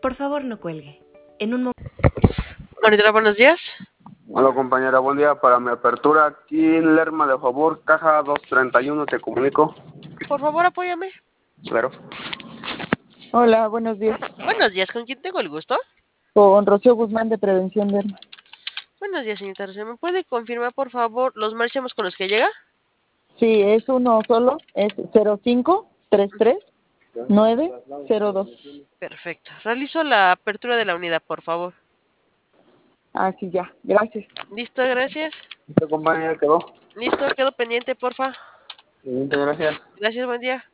Por favor, no cuelgue. En un momento. Monitora, buenos días. Hola compañera, buen día. Para mi apertura aquí en Lerma, de favor, caja 231, te comunico. Por favor, apóyame. Claro. Hola, buenos días. Buenos días, ¿con quién tengo el gusto? Con Rocío Guzmán de Prevención de Armas. Buenos días, señorita Rocío. ¿Me puede confirmar, por favor, los marchamos con los que llega? Sí, es uno solo, es 05-33-902. Perfecto. Realizo la apertura de la unidad, por favor. Ah, sí, ya, gracias. Listo, gracias. ¿Esta compañera quedó? Listo, quedo pendiente, porfa. Muchas gracias. Gracias, buen día.